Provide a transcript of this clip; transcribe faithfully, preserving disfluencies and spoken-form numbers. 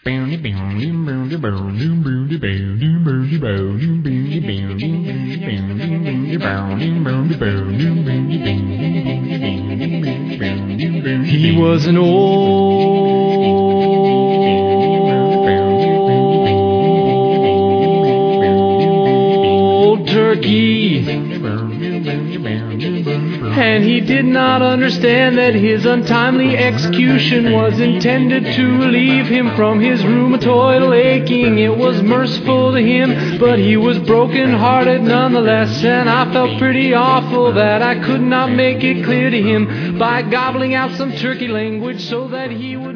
He was an old turkey, and he did not understand that his untimely execution was intended to relieve him from his rheumatoid aching. It was merciful to him, but he was broken-hearted nonetheless, and I felt pretty awful that I could not make it clear to him by gobbling out some turkey language so that he would